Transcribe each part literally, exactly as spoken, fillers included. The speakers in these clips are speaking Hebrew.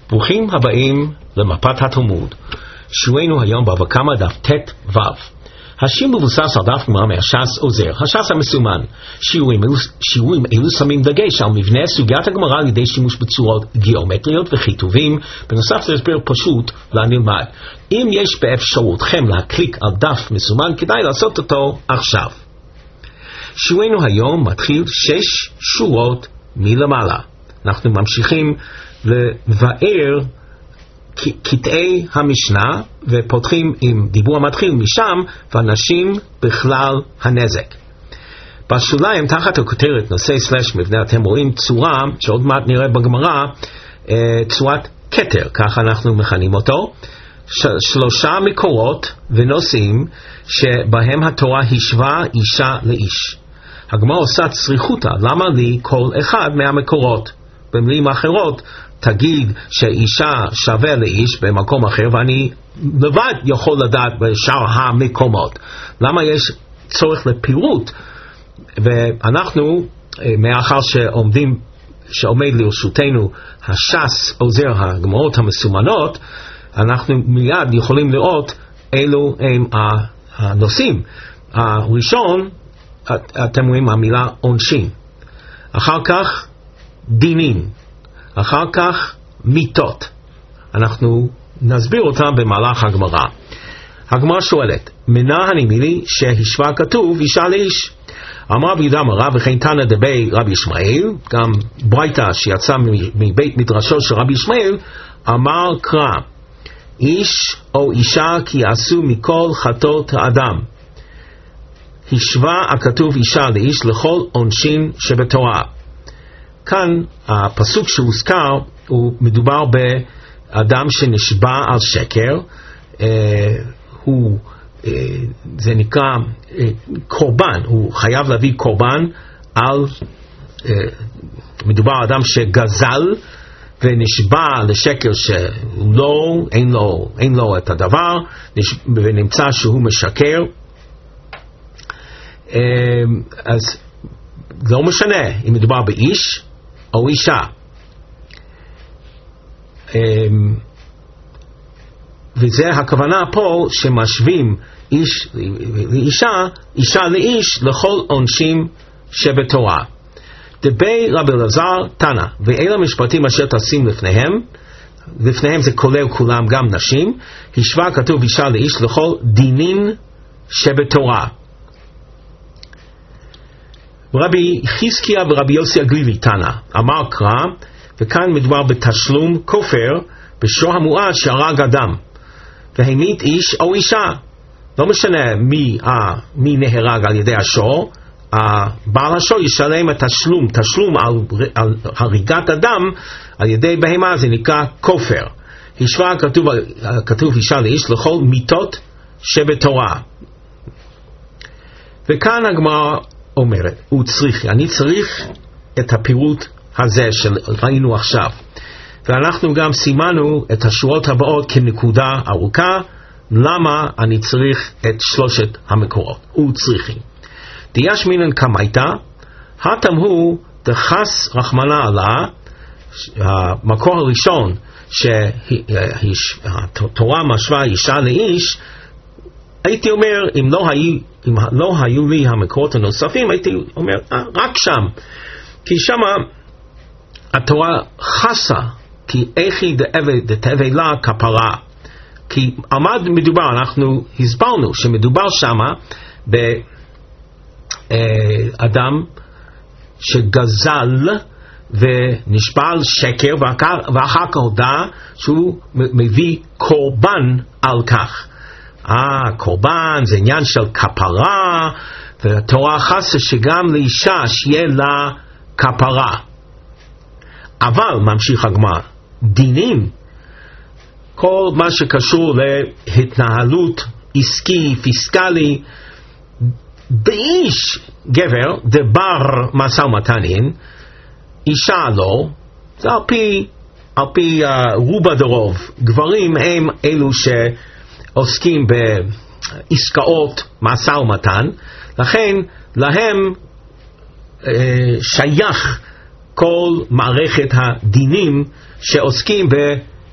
ברוכים הבאים למפת התלמוד. שיעורנו היום בבא קמא דף ט' ו'. השיעור מבוסס על דף גמרא מהש"ס עוזר, הש"ס המסומן. שיעורים שיעורים אלו שמים דגש על מבנה סוגיית הגמרא על ידי שימוש בצורות גיאומטריות וכיתובים, בנוסף להסבר פשוט לנלמד. אם יש באפשרותכם להקליק על דף מסומן, כדאי לעשות אותו עכשיו. שיעורנו היום מתחיל שש שורות מלמעלה. אנחנו ממשיכים לבאר קטעי המשנה ופותחים עם דיבור המתחיל משם ואנשים בכלל הנזק. בשוליים תחת הכותרת נושא סלש מבנה אתם רואים צורה שעוד מעט נראה בגמרא, צורת כתר, כך אנחנו מכנים אותו. שלושה מקורות ונושאים שבהם התורה השווה אישה לאיש. הגמרא עושה צריכותא, למה לי כל אחד מהמקורות? במילים אחרות, תגיד שאישה שווה לאיש במקום אחר ואני לבד יכול לדעת בשאר המקומות. למה יש צורך לפירוט? ואנחנו, מאחר שעומדים, שעומד לרשותנו הש"ס עוזר הגמרות המסומנות, אנחנו מיד יכולים לראות אילו הם הנושאים. הראשון, אתם רואים המילה עונשין. אחר כך דינים. אחר כך מיתות. אנחנו נסביר אותם במהלך הגמרא. הגמרא שואלת, מנה הנימילי שהשווה כתוב אישה לאיש? אמר רבי יהודה אמר רב וכן תנא דבי רבי ישמעאל, גם ברייתא שיצא מבית מדרשו של רבי ישמעאל, אמר קרא, איש או אישה כי עשו מכל חטאות האדם. השווה הכתוב אישה לאיש לכל עונשין שבתורה. כאן הפסוק שהוזכר הוא מדובר באדם שנשבע על שקר, אה, הוא, אה, זה נקרא אה, קורבן, הוא חייב להביא קורבן על, אה, מדובר על אדם שגזל ונשבע לשקר שהוא לא, אין לו, אין לו את הדבר, ונמצא שהוא משקר. אה, אז לא משנה אם מדובר באיש או אישה. וזה הכוונה פה שמשווים איש לאישה, אישה לאיש לכל עונשים שבתורה. דבי רבי אלעזר תנא, ואלה משפטים אשר תשים לפניהם, לפניהם זה כולל כולם גם נשים, השווה כתוב אישה לאיש לכל דינים שבתורה. רבי חזקיה ורבי יוסי הגלילי תנא, אמר קרא, וכאן מדובר בתשלום כופר בשור המועד שהרג אדם והמית איש או אישה, לא משנה מי, אה, מי נהרג על ידי השור, בעל השור ישלם את תשלום, תשלום על, על הריגת אדם על ידי בהמה, זה נקרא כופר. השווה כתוב, כתוב אישה לאיש לכל מיתות שבתורה. וכאן הגמרא אומרת, הוא צריך, אני צריך את הפירוט הזה שראינו עכשיו. ואנחנו גם סימנו את השורות הבאות כנקודה ארוכה, למה אני צריך את שלושת המקורות. הוא צריכי. דיש מינן קמייתא, הטם הוא דחס רחמנה עלה, המקור הראשון שהתורה משווה אישה לאיש, הייתי אומר, אם לא היו, אם לא היו לי המקורות הנוספים, הייתי אומר, אה, רק שם. כי שמה התורה חסה, כי איכי דתבלה כפרה. כי עמד מדובר, אנחנו הסברנו שמדובר שמה באדם שגזל ונשבע על שקר, ואחר כך הודע שהוא מביא קורבן על כך. אה, קורבן זה עניין של כפרה, והתורה חסה שגם לאישה שיהיה לה כפרה. אבל, ממשיך הגמרא, דינים, כל מה שקשור להתנהלות עסקי, פיסקלי, באיש גבר, דבר משא ומתנין, אישה לא, זה על פי, על פי uh, רובה דרוב, גברים הם אלו ש... עוסקים בעסקאות משא ומתן, לכן להם אה, שייך כל מערכת הדינים שעוסקים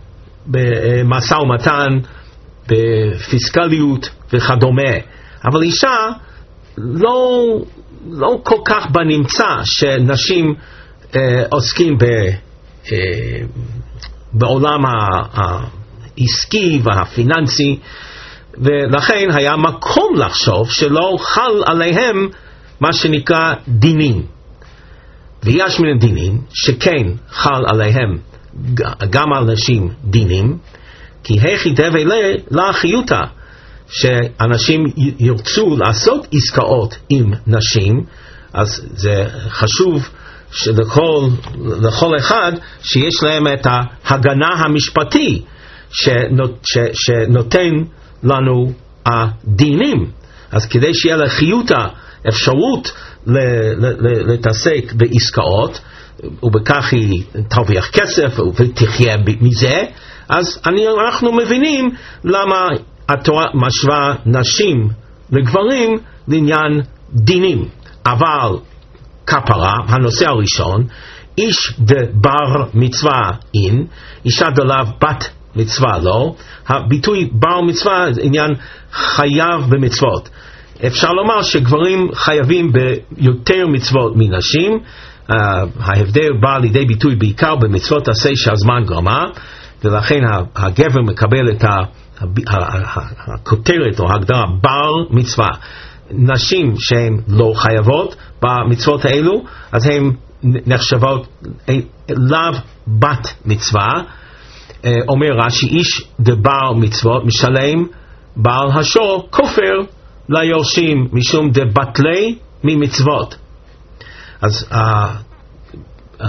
במשא ומתן, בפיסקליות וכדומה. אבל אישה לא, לא כל כך בנמצא שנשים אה, עוסקים ב, אה, בעולם העסקי והפיננסי, ולכן היה מקום לחשוב שלא חל עליהם מה שנקרא דינים. ויש מן הדינים שכן חל עליהם גם על נשים דינים, כי הכי דבי לה חיותה, שאנשים ירצו לעשות עסקאות עם נשים, אז זה חשוב שלכל לכל אחד שיש להם את ההגנה המשפטי שנות, ש, שנותן לנו הדינים. אז כדי שיהיה לחיותה אפשרות להתעסק בעסקאות, ובכך היא תרוויח כסף ותחיה מזה, אז אני, אנחנו מבינים למה התורה משווה נשים לגברים לעניין דינים. אבל כפרה, הנושא הראשון, איש דבר מצווה אין, אישה דלאו בת מצווה לא. הביטוי בר מצווה זה עניין חייב במצוות. אפשר לומר שגברים חייבים ביותר מצוות מנשים. Uh, ההבדל בא לידי ביטוי בעיקר במצוות עשה שהזמן גרמה, ולכן הגבר מקבל את הכותרת או ההגדרה בר מצווה. נשים שהן לא חייבות במצוות האלו, אז הן נחשבות לאו בת מצווה. uh, אומר רש"י, איש דבר מצוות משלם בעל השור כופר ליורשים משום דבטלי ממצוות. אז uh, uh,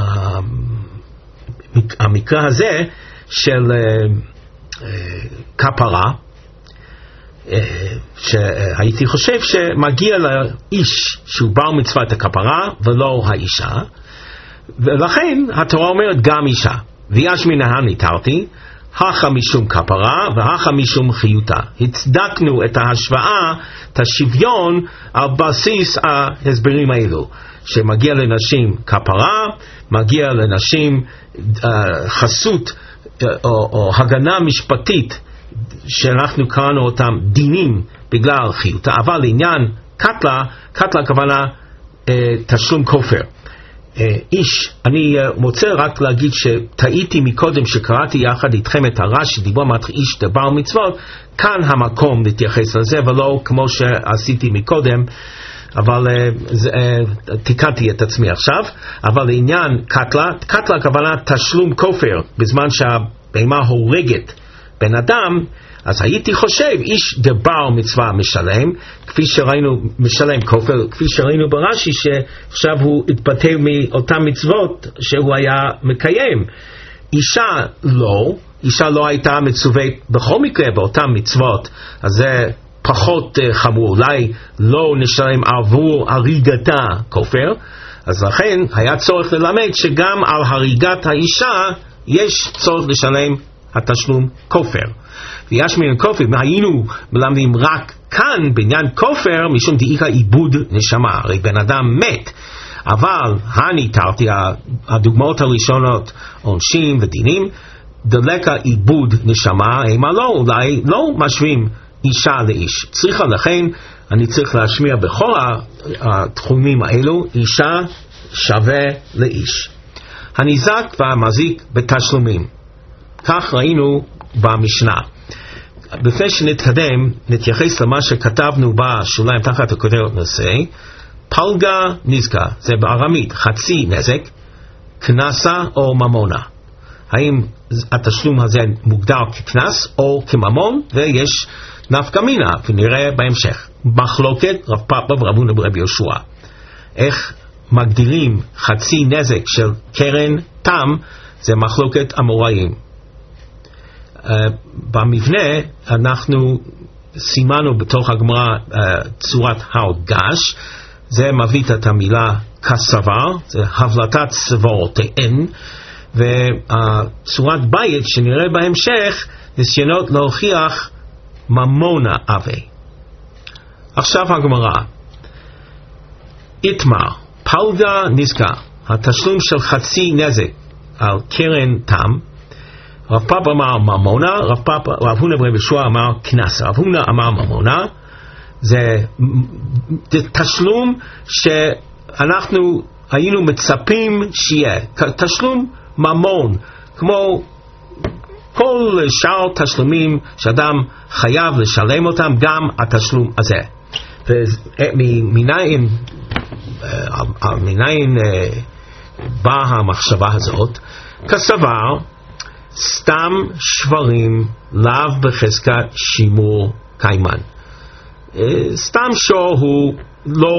המקרה הזה של uh, uh, כפרה, uh, שהייתי חושב שמגיע לאיש שהוא בר מצוות הכפרה ולא האישה, ולכן התורה אומרת גם אישה. ויש מנהן ניתרתי, הכה משום כפרה והכה משום חיותה. הצדקנו את ההשוואה, את השוויון, על בסיס ההסברים האלו, שמגיע לנשים כפרה, מגיע לנשים uh, חסות uh, או, או הגנה משפטית שאנחנו קראנו אותם דינים בגלל חיותה. אבל לעניין קטלה, קטלה הכוונה uh, תשלום כופר. Uh, איש, אני uh, מוצא רק להגיד שטעיתי מקודם שקראתי יחד איתכם את הרש"י שדיבר על איש דבר מצוות. כאן המקום להתייחס לזה ולא כמו שעשיתי מקודם, אבל uh, זה, uh, תיקנתי את עצמי עכשיו. אבל לעניין קטלה, קטלה הכוונה תשלום כופר בזמן שהבהמה הורגת בן אדם. אז הייתי חושב איש דבר מצווה משלם, כפי שראינו משלם כופר, כפי שראינו ברש"י שעכשיו הוא התבטל מאותן מצוות שהוא היה מקיים. אישה לא, אישה לא הייתה מצווה בכל מקרה באותן מצוות, אז זה פחות uh, חמור, אולי לא נשלם עבור הריגתה כופר. אז לכן היה צורך ללמד שגם על הריגת האישה יש צורך לשלם התשלום כופר. ויש מן כופר, היינו מלמדים רק כאן בעניין כופר משום דאיכא עיבוד נשמה, הרי בן אדם מת. אבל הניתרתי, הדוגמאות הראשונות עונשים ודינים, דלקה עיבוד נשמה, אימה לא, אולי לא משווים אישה לאיש. צריכה לכן אני צריך להשמיע בכל התחומים האלו, אישה שווה לאיש. הניזק והמזיק בתשלומים, כך ראינו במשנה. לפני שנתקדם, נתייחס למה שכתבנו בשוליים תחת הכותרת נושא. פלגה נזקה, זה בארמית חצי נזק, כנסה או ממונה. האם התשלום הזה מוגדר ככנס או כממון, ויש נפקא מינה, ונראה בהמשך. מחלוקת רב פאפא ורב הונא ברבי יהושע. איך מגדירים חצי נזק של קרן תם, זה מחלוקת אמוראים. Uh, במבנה אנחנו סימנו בתוך הגמרא uh, צורת ההודגש, זה מביא את המילה כסבר, זה הבלטת סברותיהן, וצורת בית שנראה בהמשך ניסיונות להוכיח ממונה אבי. עכשיו הגמרא, איתמר, פלגה נזקה, התשלום של חצי נזק על קרן תם, רב פאפא אמר ממונה, רב פאפא, רב הונא ברבי יהושע אמר קנס. רב הונא אמר ממונה, זה, זה תשלום שאנחנו היינו מצפים שיהיה, תשלום ממון, כמו כל שאר תשלומים שאדם חייב לשלם אותם, גם התשלום הזה. ומניין מניין באה המחשבה הזאת? כסבר סתם שברים לאו בחזקת שימור קיימן. סתם שור הוא לא,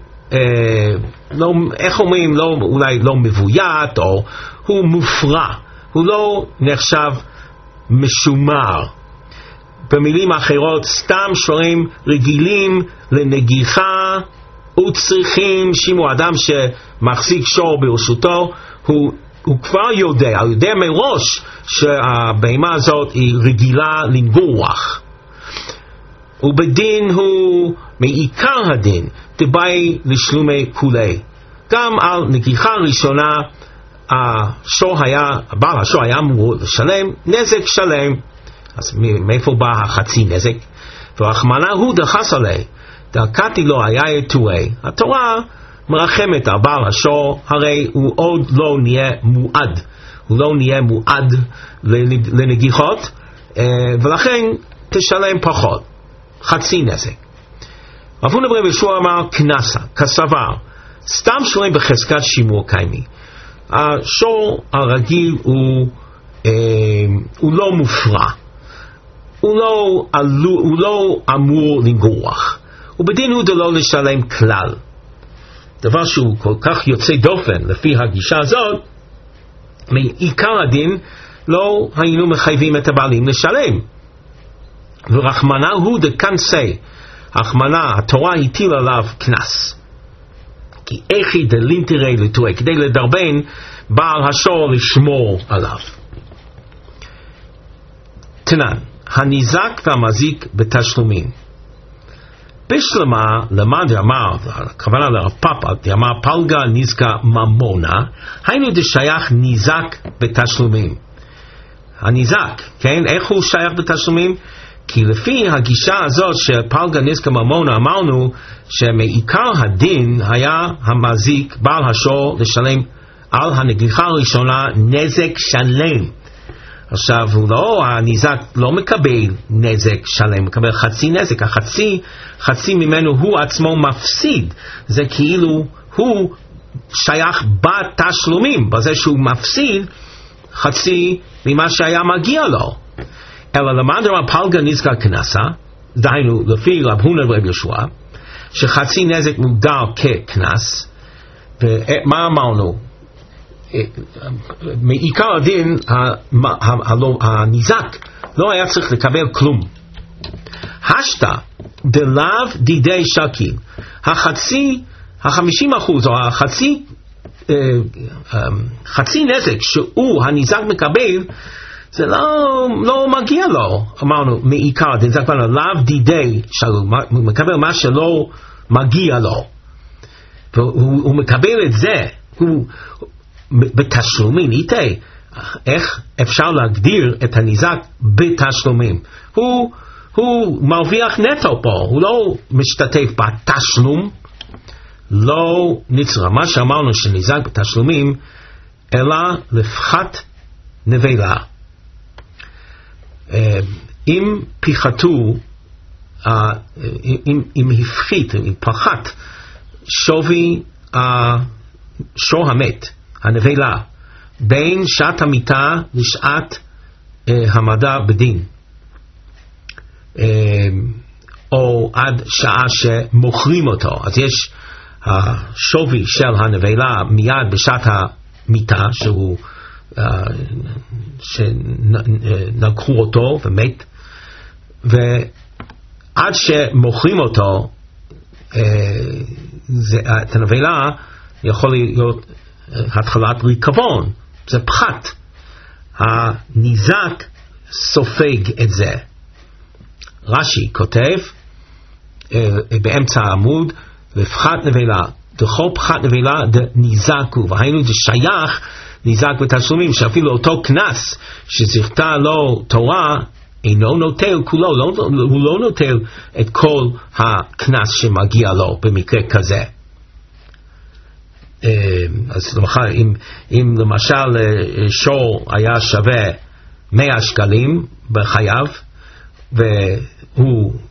לא איך אומרים, לא, אולי לא מבוית, או הוא מופרע, הוא לא נחשב משומר. במילים אחרות, סתם שברים רגילים לנגיחה וצריכים שימור. אדם שמחזיק שור ברשותו, הוא, הוא כבר יודע, הוא יודע מראש שהבהמה הזאת היא רגילה לנגוח. ובדין הוא מעיקר הדין דבאי לשלומי כולי. גם על נגיחה ראשונה השור היה, בעל השור היה אמור לשלם נזק שלם. אז מאיפה בא החצי נזק? ורחמנא הוא דחס עלי דקתי לו היה יתואי. התורה מרחמת על בעל השור, הרי הוא עוד לא נהיה מועד, הוא לא נהיה מועד לנגיחות, ולכן תשלם פחות, חצי נזק. רב הונא ברבי יהושע אמר קנסה, כסבר סתם שולם בחזקת שימור קיימי. השור הרגיל הוא, אה, הוא לא מופרע, הוא לא, עלו, הוא לא אמור לנגוח, ובדין הוא דלא לשלם כלל. דבר שהוא כל כך יוצא דופן לפי הגישה הזאת, מעיקר הדין לא היינו מחייבים את הבעלים לשלם. ורחמנא הוא דקנסי, רחמנא התורה הטילה עליו קנס, כי איכי דלינתרי לטועה, כדי לדרבן בעל השור לשמור עליו. תנן, הניזק והמזיק בתשלומים. בשלמה למד אמר, הכוונה לרב פאפא, אמר פלגה נזקה ממונה, היינו דשייך ניזק בתשלומים. הניזק, כן, איך הוא שייך בתשלומים? כי לפי הגישה הזאת של פלגה נזקה ממונה, אמרנו שמעיקר הדין היה המזיק, בעל השור, לשלם על הנגיחה הראשונה נזק שלם. עכשיו, הוא לא, הניזק לא מקבל נזק שלם, מקבל חצי נזק. החצי, חצי ממנו הוא עצמו מפסיד. זה כאילו הוא שייך בתשלומים, בזה שהוא מפסיד חצי ממה שהיה מגיע לו. אלא למד רב פלגה נזקה קנסה, דהיינו לפי רב הונא ברבי יהושע, שחצי נזק מוגדר כקנס. ומה אמרנו? מעיקר הדין הניזק לא היה צריך לקבל כלום. השתא דלאו דידי שקים, החצי, החמישים אחוז או החצי חצי נזק שהוא הניזק מקבל, זה לא, לא מגיע לו. אמרנו מעיקר הדין, זה כבר לאו דידי שלו, הוא מקבל מה שלא מגיע לו, והוא הוא מקבל את זה, הוא בתשלומים. איתה, איך אפשר להגדיר את הניזק בתשלומים? הוא, הוא מרוויח נטו פה, הוא לא משתתף בתשלום, לא נצרה. מה שאמרנו שניזק בתשלומים, אלא לפחת נבלה. אם פיחתו, אם, אם הפחית, אם פחת שווי השור המת, הנבלה, בין שעת המיטה לשעת אה, המדע בדין, אה, או עד שעה שמוכרים אותו. אז יש השווי של הנבלה מיד בשעת המיטה, שהוא אה, שנקחו אותו ומת, ועד שמוכרים אותו, אה, זה, את הנבלה יכול להיות התחלת ריקבון, זה פחת. הניזק סופג את זה. רש"י כותב באמצע העמוד, ופחת נבלה, דכל פחת נבלה דניזקו, והיינו זה שייך ניזק בתשלומים, שאפילו אותו כנס שזכתה לו תורה אינו נוטל כולו, לא, הוא לא נוטל את כל הכנס שמגיע לו במקרה כזה. אז למשל, אם, אם למשל שור היה שווה מאה שקלים בחייו, והוא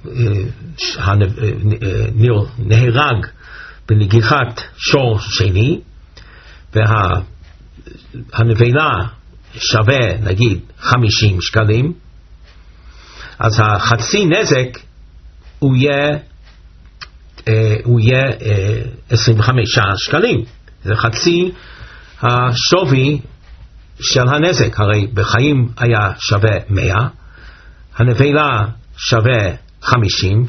נהרג בנגיחת שור שני, והנבלה שווה נגיד חמישים שקלים, אז החצי נזק הוא יהיה, הוא יהיה עשרים וחמישה שקלים. זה חצי השווי של הנזק. הרי בחיים היה שווה מאה, הנבלה שווה חמישים,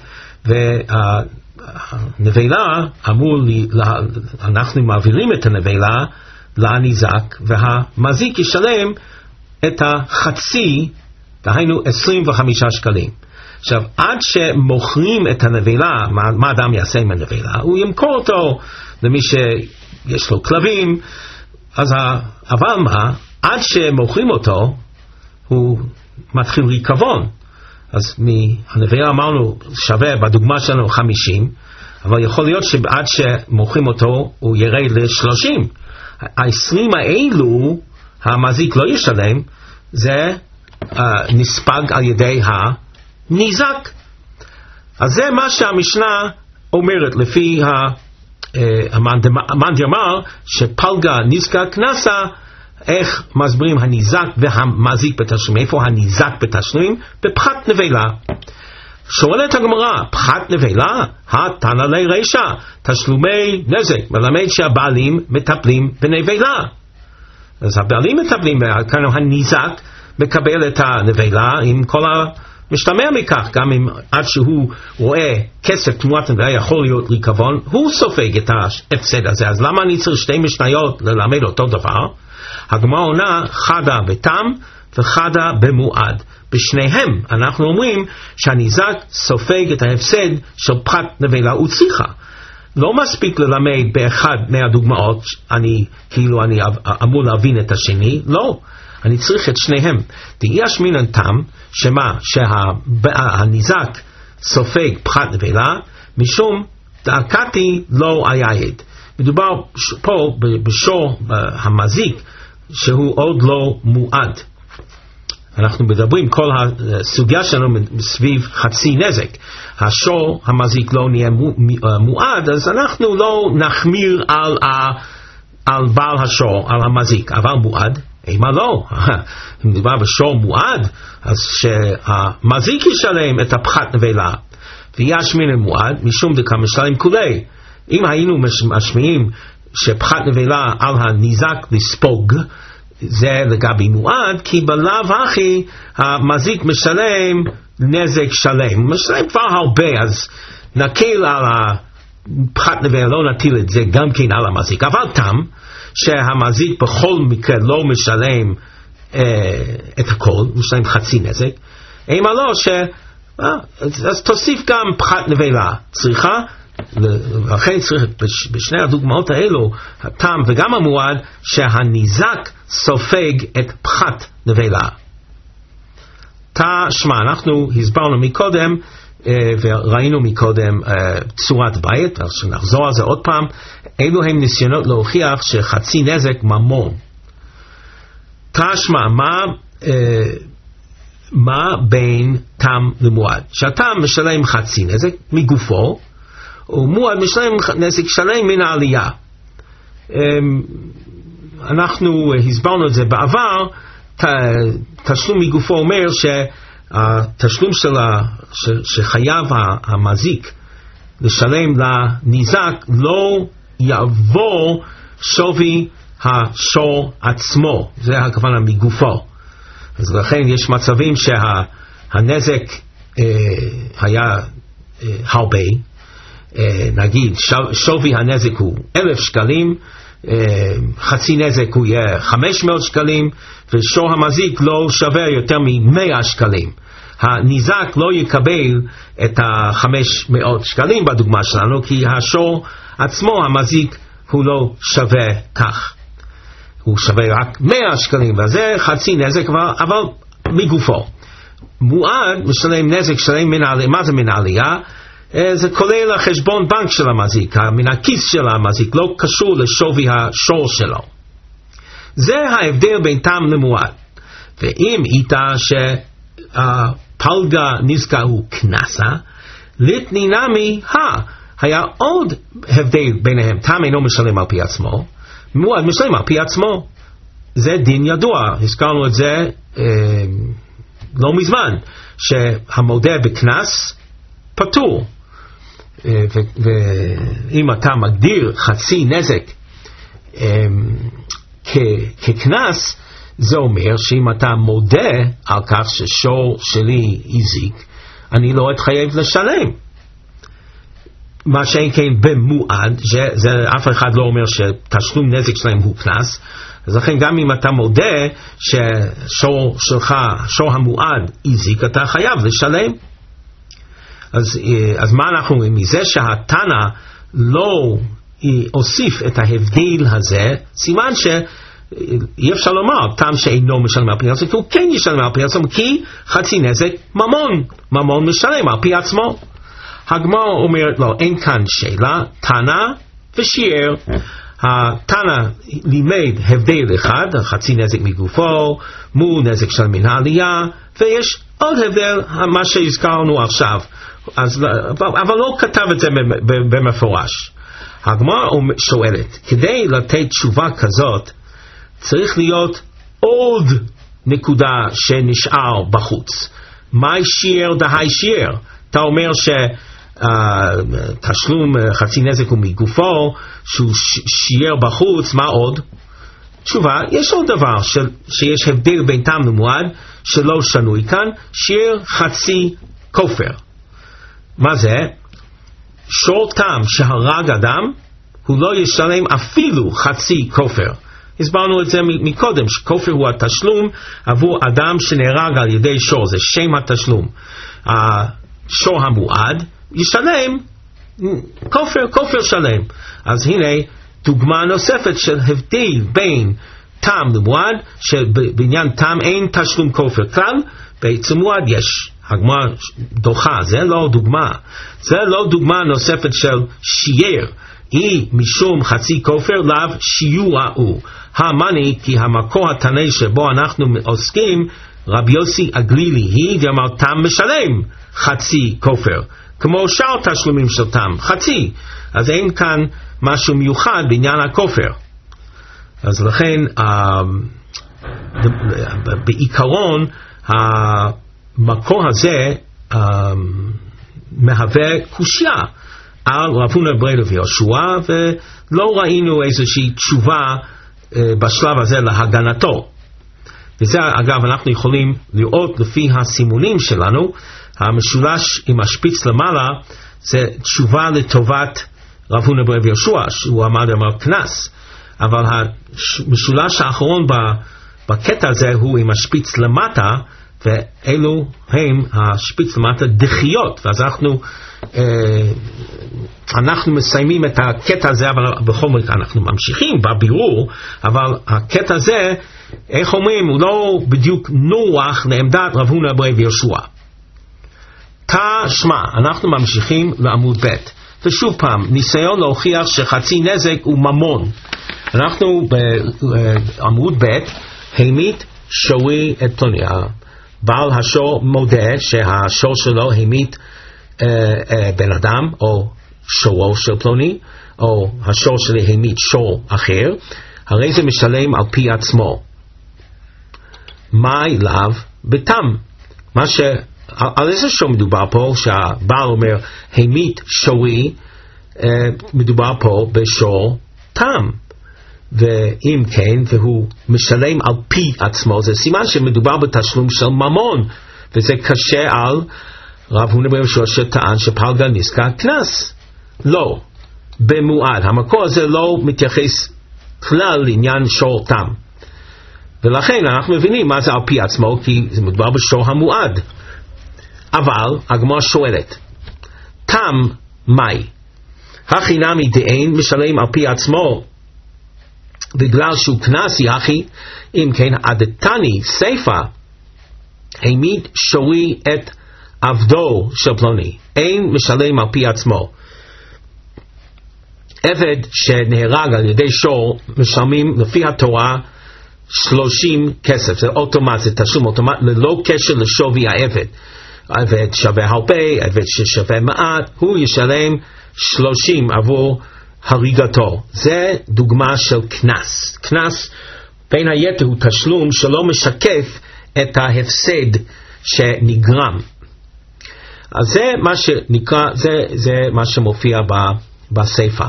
והנבלה אמור, אנחנו מעבירים את הנבלה לניזק, והמזיק ישלם את החצי, דהיינו עשרים וחמישה שקלים. עכשיו, עד שמוכרים את הנבלה, מה, מה אדם יעשה עם הנבלה? הוא ימכור אותו למי שיש לו כלבים, אז ה, אבל מה? עד שמוכרים אותו, הוא מתחיל ריקבון. אז מהנבלה אמרנו שווה בדוגמה שלנו חמישים, אבל יכול להיות שעד שמוכרים אותו הוא ירד ל-שלושים. ה-עשרים האלו המזיק לא ישלם, זה uh, נספג על ידי הניזק. אז זה מה שהמשנה אומרת לפי המאן דאמר שפלגה נזקה כנסה. איך מסבירים הניזק והמזיק בתשלומים? איפה הניזק בתשלומים? בפחת נבלה. שואלת הגמרא, פחת נבלה? התנא ליה רישא, תשלומי נזק, מלמד שהבעלים מטפלים בנבלה. אז הבעלים מטפלים, וכאן הניזק מקבל את הנבלה עם כל המשתמע מכך, גם אם עד שהוא רואה כסף תמורת נבלה יכול להיות ריקבון, הוא סופג את ההפסד הזה. אז למה אני צריך שתי משניות ללמד אותו דבר? הגמרא עונה חדה בתם וחדה במועד. בשניהם אנחנו אומרים שהניזק סופג את ההפסד של פחת נבלה וצריכה. לא מספיק ללמד באחד מהדוגמאות, אני כאילו אני אמור להבין את השני, לא. אני צריך את שניהם. יש מן תם שמה שהניזק סופג פחת נבלה משום דאקתי לא היעד. מדובר פה בשור המזיק שהוא עוד לא מועד. אנחנו מדברים כל הסוגיה שלנו סביב חצי נזק. השור המזיק לא נהיה מועד, אז אנחנו לא נחמיר על, על בעל השור, על המזיק. אבל מועד, אימה לא. אם מדובר בשור מועד, אז שהמזיק ישלם את הפחת נבלה. ויש מן המועד, משום דקה משלם כולי. אם היינו משמיעים שפחת נבלה על הניזק לספוג, זה לגבי מועד, כי בלאו הכי המזיק משלם נזק שלם. הוא משלם כבר הרבה, אז נקיל על הפחת נבלה, לא נטיל את זה גם כן על המזיק. אבל תם שהמזיק בכל מקרה לא משלם אה, את הכל, הוא משלם חצי נזק. אימה לא, ש... אה, אז, אז תוסיף גם פחת נבלה. צריכה, לכן צריך בשני הדוגמאות האלו, התם וגם המועד, שהניזק סופג את פחת נבלה. תשמע, אנחנו הסברנו מקודם וראינו מקודם צורת בית, אז נחזור על זה עוד פעם. אלו הם ניסיונות להוכיח שחצי נזק ממון. תשמע, מה מה בין תם למועד? שהתם משלם חצי נזק מגופו, ומועד משלם נזק שלם מן העלייה. אנחנו הסברנו את זה בעבר. תשלום מגופו אומר שהתשלום שחייב המזיק לשלם לניזק לא יעבור שווי השור עצמו, זה הכוונה מגופו. אז לכן יש מצבים שהנזק היה הרבה, נגיד שווי הנזק הוא אלף שקלים, חצי נזק הוא יהיה חמש מאות שקלים, ושור המזיק לא שווה יותר מ-מאה שקלים. הניזק לא יקבל את ה-חמש מאות שקלים בדוגמה שלנו, כי השור עצמו, המזיק, הוא לא שווה כך. הוא שווה רק מאה שקלים, וזה חצי נזק, אבל, אבל מגופו. מועד משלם נזק שלם מן העלייה. מה זה מן העלייה? זה כולל החשבון בנק של המזיק, מן הכיס של המזיק, לא קשור לשווי השור שלו. זה ההבדל בין טעם למועד. ואם איתה שהפלגה נזקה הוא כנסה, לתנינמי ה, היה עוד הבדל ביניהם. טעם אינו משלם על פי עצמו, מועד משלם על פי עצמו. זה דין ידוע, הזכרנו את זה אה, לא מזמן, שהמודה בכנס פטור. ואם אתה מגדיר חצי נזק ככנס, זה אומר שאם אתה מודה על כך ששור שלי הזיק, אני לא אתחייב לשלם. מה שאין כן במועד, זה אף אחד לא אומר שתשלום נזק שלהם הוא כנס, אז לכן גם אם אתה מודה ששור שלך, שור המועד הזיק, אתה חייב לשלם. אז, אז מה אנחנו רואים? מזה שהתנא לא הוסיף את ההבדיל הזה, סימן שאי אפשר לומר טעם שאינו משלם על פי עצמו, כי הוא כן ישלם על פי עצמו, כי חצי נזק ממון, ממון משלם על פי עצמו. הגמרא אומרת לו, אין כאן שאלה, תנא ושיער. התנא לימד הבדל אחד, חצי נזק מגופו, מול נזק של מן העלייה, ויש עוד הבדל, מה שהזכרנו עכשיו. אז, אבל לא כתב את זה במפורש. הגמרא שואלת, כדי לתת תשובה כזאת, צריך להיות עוד נקודה שנשאר בחוץ. מה שיער דהי שיער? אתה אומר שתשלום uh, חצי נזק הוא מגופו, שהוא שיער בחוץ, מה עוד? תשובה, יש עוד דבר ש, שיש הבדל בין טעם למועד שלא שנוי כאן, שיער חצי כופר. מה זה? שור טעם שהרג אדם, הוא לא ישלם אפילו חצי כופר. הסברנו את זה מקודם, שכופר הוא התשלום עבור אדם שנהרג על ידי שור, זה שם התשלום. השור המועד ישלם כופר, כופר שלם. אז הנה דוגמה נוספת של הבדל בין טעם למועד, שבעניין טעם אין תשלום כופר כלל, בעצם מועד יש. הגמרא דוחה, זה לא דוגמה. זה לא דוגמה נוספת של שיער. היא משום חצי כופר לאו שיוע הוא. המאני כי המקור התנאי שבו אנחנו עוסקים, רבי יוסי הגלילי היא, ואמר טעם משלם חצי כופר. כמו שאר תשלומים של טעם, חצי. אז אין כאן משהו מיוחד בעניין הכופר. אז לכן, בעיקרון, המקור הזה מהווה קושיה על רב הונא ברי רבי יהושע, ולא ראינו איזושהי תשובה בשלב הזה להגנתו. וזה אגב אנחנו יכולים לראות לפי הסימונים שלנו, המשולש עם השפיץ למעלה זה תשובה לטובת רב הונא ברי רבי יהושע, שהוא עמד אמר כנס, אבל המשולש האחרון בקטע הזה הוא עם השפיץ למטה, ואלו הם השפיץ למטה דחיות, ואז אנחנו אה, אנחנו מסיימים את הקטע הזה, אבל בכל מקרה אנחנו ממשיכים בבירור, אבל הקטע הזה, איך אומרים, הוא לא בדיוק נוח לעמדת רב הונא ברי רבי יהושע. תשמע, אנחנו ממשיכים לעמוד ב', ושוב פעם, ניסיון להוכיח שחצי נזק הוא ממון. אנחנו בעמוד ב', המית שווי את פלוני. בעל השור מודה שהשור שלו המית אה, אה, בן אדם, או שורו של פלוני, או השור שלי המית שור אחר, הרי זה משלם על פי עצמו. מה אליו בתם? מה ש... על, על איזה שור מדובר פה, שהבעל אומר המית שורי, אה, מדובר פה בשור תם. ואם כן, והוא משלם על פי עצמו, זה סימן שמדובר בתשלום של ממון, וזה קשה על רב הונא ברי יהושע שטען שפלגה נזקה כנס. לא, במועד. המקור הזה לא מתייחס כלל לעניין שור תם. ולכן אנחנו מבינים מה זה על פי עצמו, כי זה מדובר בשור המועד. אבל הגמרא שואלת, תם מאי? הכי נמי דאין משלם על פי עצמו, בגלל שהוא קנס יחי, אם כן עדתני סייפה העמיד שורי את עבדו של פלוני, אין משלם על פי עצמו. עבד שנהרג על ידי שור משלמים לפי התורה שלושים כסף, זה אוטומט, זה תשלום אוטומט ללא קשר לשווי העבד. עבד שווה הרבה, עבד ששווה מעט, הוא ישלם שלושים עבור הריגתו. זה דוגמה של כנס. כנס בין היתר הוא תשלום שלא משקף את ההפסד שנגרם. אז זה מה שנקרא, זה, זה מה שמופיע בספר.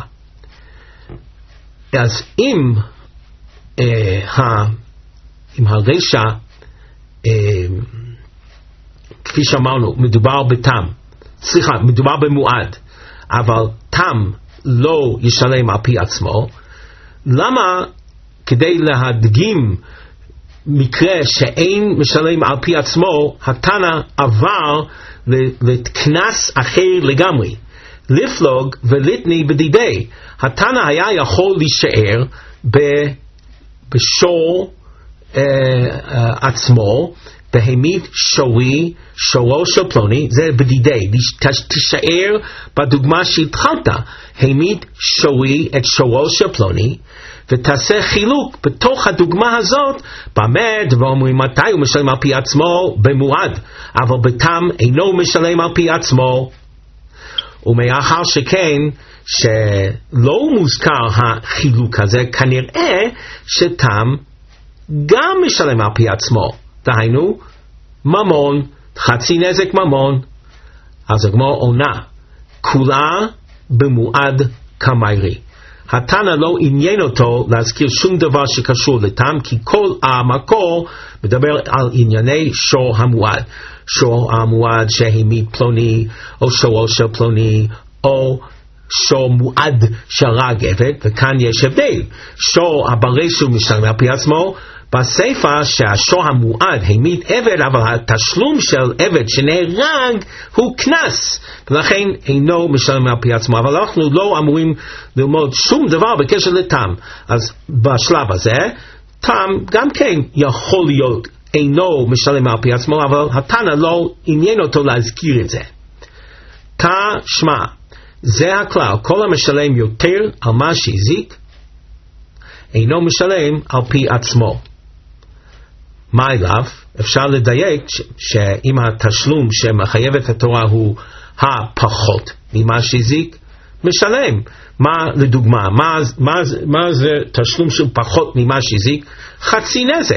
אז אם אה, אם הרשע אה, כפי שאמרנו מדובר בתם, סליחה, מדובר במועד, אבל תם לא ישלם על פי עצמו, למה כדי להדגים מקרה שאין משלם על פי עצמו, התנא עבר לכנס אחר לגמרי, לפלוג ולתני בדידי. התנא היה יכול להישאר בשור אה, אה, עצמו, בהעמיד שורי, שורו של פלוני, זה בדידי, תישאר בדוגמה שהתחלת, העמיד שורי את שורו של פלוני, ותעשה חילוק בתוך הדוגמה הזאת, באמת, ואומרים מתי הוא משלם על פי עצמו במועד, אבל בתם אינו משלם על פי עצמו. ומאחר שכן, שלא מוזכר החילוק הזה, כנראה שתם גם משלם על פי עצמו. דהיינו, ממון, חצי נזק ממון. אז הגמרא עונה, כולה במועד כמיירי. התנא לא עניין אותו להזכיר שום דבר שקשור לתם, כי כל המקור מדבר על ענייני שור המועד. שור המועד שהעמיד פלוני, או שורו של פלוני, או שור מועד שהרג עבד, וכאן יש הבדל. שור הברש הוא משלם על פי עצמו, בספר שהשור המועד העמיד עבד, אבל התשלום של עבד שנהרג הוא כנס, ולכן אינו משלם על פי עצמו. אבל אנחנו לא אמורים ללמוד שום דבר בקשר לתם. אז בשלב הזה, תם גם כן יכול להיות אינו משלם על פי עצמו, אבל התנא לא עניין אותו להזכיר את זה. תשמע, זה הכלל, כל המשלם יותר על מה שהזיק, אינו משלם על פי עצמו. מה אליו? אפשר לדייק ש- שאם התשלום שמחייב את התורה הוא הפחות ממה שהזיק, משלם. מה לדוגמה? מה, מה, מה זה תשלום שהוא פחות ממה שהזיק? חצי נזק.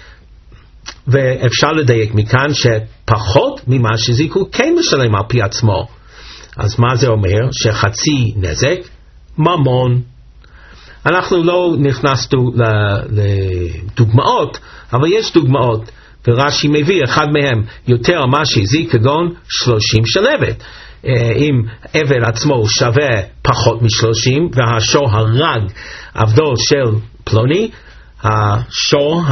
ואפשר לדייק מכאן שפחות ממה שהזיק הוא כן משלם על פי עצמו. אז מה זה אומר? שחצי נזק, ממון. אנחנו לא נכנסנו לדוגמאות, אבל יש דוגמאות, ורש"י מביא אחד מהם יותר על מה שהזיק, כגון שלושים של עבד. אם עבד עצמו שווה פחות משלושים, והשור הרג עבדו של פלוני, השור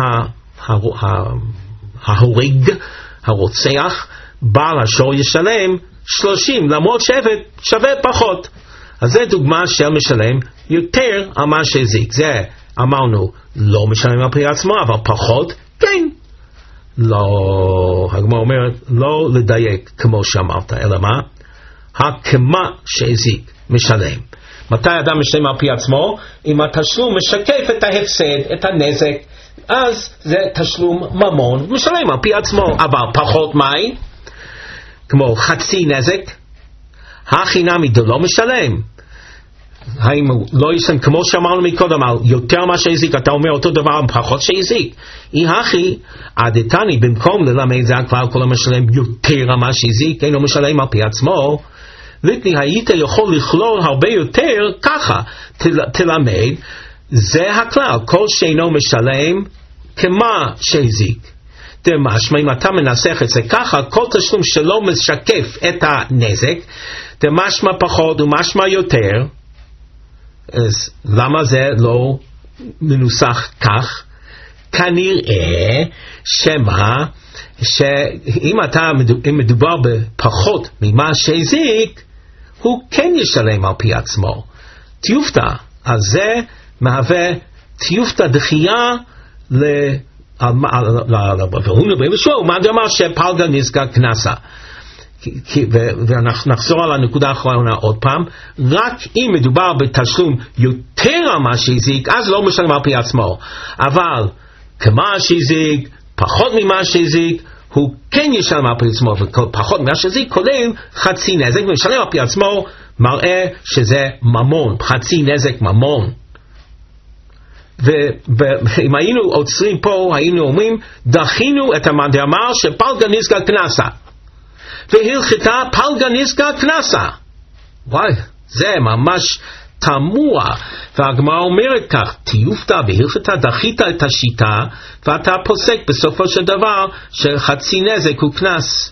ההורג, הרוצח, בעל השור ישלם שלושים, למרות שעבד שווה פחות. אז זה דוגמה של משלם יותר על מה שהזיק. זה אמרנו לא משלם על פי עצמו, אבל פחות כן. לא, הגמרא אומרת לא לדייק כמו שאמרת, אלא מה? הכמה שהזיק משלם. מתי אדם משלם על פי עצמו? אם התשלום משקף את ההפסד, את הנזק, אז זה תשלום ממון, משלם על פי עצמו. אבל פחות מהי? כמו חצי נזק, החינמי דלא משלם. האם לא ישלם, כמו שאמרנו מקודם, על יותר מה שהזיק, אתה אומר אותו דבר על פחות שהזיק. אי הכי, עדתני, במקום ללמד זה הכלל כל המשלם יותר מה שהזיק, אינו משלם על פי עצמו, לתני היית יכול לכלול הרבה יותר, ככה, תל, תלמד, זה הכלל, כל שאינו משלם כמה שהזיק. דמשמע, אם אתה מנסח את זה ככה, כל תשלום שלא משקף את הנזק, דמשמע פחות ומשמע יותר, אז למה זה לא מנוסח כך? כנראה שמה, שאם אתה, אם מדובר בפחות ממה שהזיק, הוא כן ישלם על פי עצמו. תיופתא, אז זה מהווה טיופתא דחייה ל... והוא נביא ושואל, מה דאמר שפלגה נזקה קנסה? ואנחנו נחזור על הנקודה האחרונה עוד פעם, רק אם מדובר בתשלום יותר על מה שהזיק, אז לא משלם על פי עצמו. אבל כמה שהזיק, פחות ממה שהזיק, הוא כן ישלם על פי עצמו, ופחות ממה שהזיק כולל חצי נזק, ומשלם על פי עצמו מראה שזה ממון, חצי נזק ממון. ואם היינו עוצרים פה, היינו אומרים, דחינו את המאמר שפלגה נזקה קנסה, והלכתה פלגה נזקה קנסה. וואי, זה ממש תמוה. והגמרא אומרת כך, טיופתא והלכתה, דחית את השיטה, ואתה פוסק בסופו של דבר שחצי נזק הוא קנס.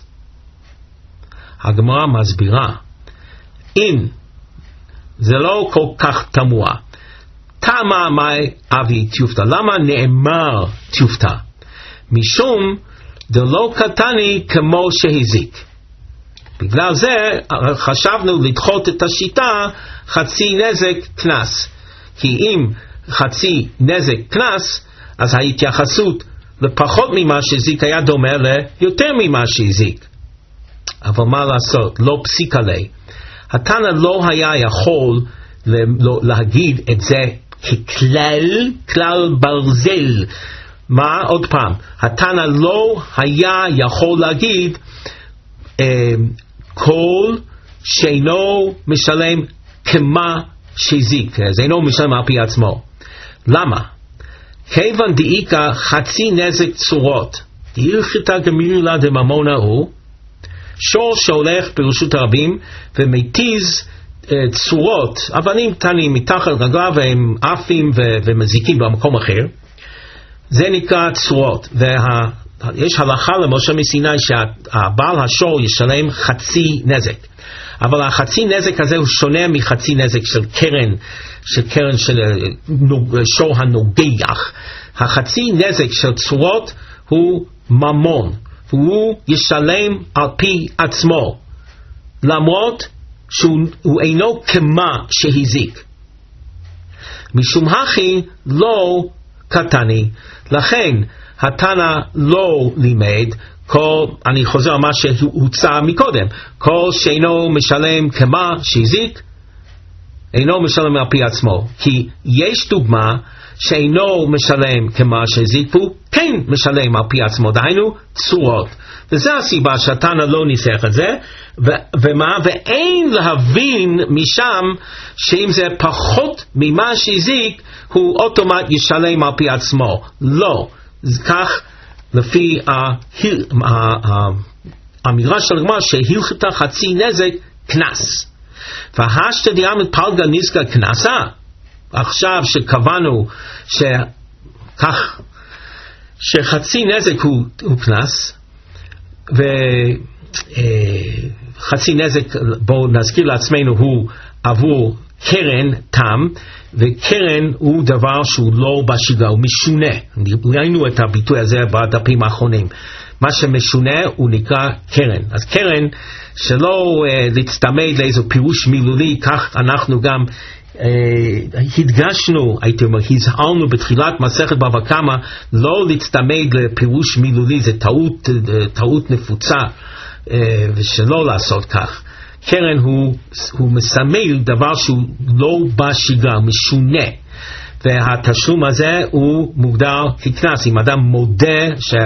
הגמרא מסבירה, אם זה לא כל כך תמוה, תמה מאי אבי טיופתא, למה נאמר טיופתא? משום דלא קטני כמו שהזיק. בגלל זה חשבנו לדחות את השיטה חצי נזק קנס, כי אם חצי נזק קנס, אז ההתייחסות לפחות ממה שהזיק היה דומה ליותר ממה שהזיק. אבל מה לעשות, לא פסיק עלי. התנא לא היה יכול להגיד את זה ככלל, כלל ברזל. מה? עוד פעם, התנא לא היה יכול להגיד אה, כל שאינו משלם כמה שהזיק, זה אינו משלם על פי עצמו. למה? כיוון דאיקה חצי נזק צורות, דהלכתא גמילה דממונה הוא, שור שהולך ברשות הרבים ומתיז צורות, אבנים קטנים מתחת רגליו והם עפים ומזיקים במקום אחר, זה נקרא צורות. ויש הלכה למשה מסיני שהבעל השור ישלם חצי נזק, אבל החצי נזק הזה הוא שונה מחצי נזק של קרן, של קרן של שור הנוגח. החצי נזק של צורות הוא ממון, והוא ישלם על פי עצמו, למרות שהוא אינו כמה שהזיק. משום הכי לא קטני, לכן התנא לא לימד, כל, אני חוזר על מה שהוצע מקודם, כל שאינו משלם כמה שהזיק, אינו משלם על פי עצמו. כי יש דוגמה שאינו משלם כמה שהזיק, והוא כן משלם על פי עצמו, דהיינו צורות. וזו הסיבה שהתנא לא ניסח את זה, ו- ומה? ואין להבין משם שאם זה פחות ממה שהזיק, הוא אוטומט ישלם על פי עצמו. לא. כך לפי האמירה של הגמרא שהלכתה חצי נזק קנס. והשתא דיאמרת פלגה נזקה קנסה, עכשיו שקבענו שכך שחצי נזק הוא, הוא קנס, וחצי נזק, בואו נזכיר לעצמנו, הוא עבור קרן תם, וקרן הוא דבר שהוא לא בשגרה, הוא משונה. ראינו את הביטוי הזה בדפים האחרונים. מה שמשונה הוא נקרא קרן. אז קרן, שלא uh, להצטמד לאיזו פירוש מילולי, כך אנחנו גם uh, הדגשנו, הייתי אומר, הזהרנו בתחילת מסכת בבא קמא, לא להצטמד לפירוש מילולי, זה טעות, טעות נפוצה, uh, ושלא לעשות כך. קרן הוא, הוא מסמל דבר שהוא לא בשגרה, משונה. והתשלום הזה הוא מוגדר כקנס. אם אדם מודה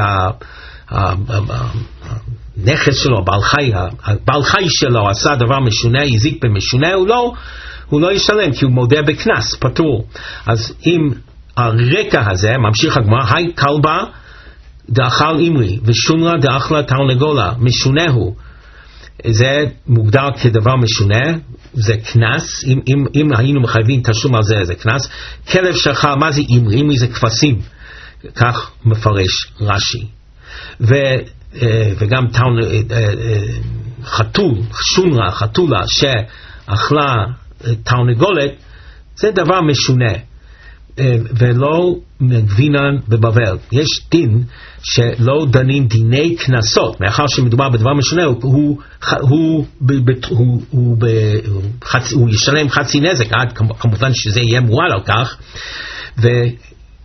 שהנכס שלו, הבעל חי, הבעל חי שלו עשה דבר משונה, הזיק במשונה, הוא לא, הוא לא ישלם, כי הוא מודה בקנס, פטור. אז אם הרקע הזה, ממשיך הגמרא, היי כלבה דאכל אמרי, ושונרה דאכלה תרנגולה, משונה הוא. זה מוגדר כדבר משונה, זה קנס. אם, אם, אם היינו מחייבים תשלום על זה, זה קנס. כלב שלך, מה זה אמרי? אמרי זה כבשים, כך מפרש רש"י. ו, וגם טאון, חתול, שונרה, חתולה שאכלה תרנגולת, זה דבר משונה, ולא גבינן בבבל. יש דין שלא דנים דיני כנסות, מאחר שמדובר בדבר משונה, הוא, הוא, הוא, הוא, הוא, הוא, הוא ישלם חצי נזק, עד כמובן שזה יהיה מועל על כך.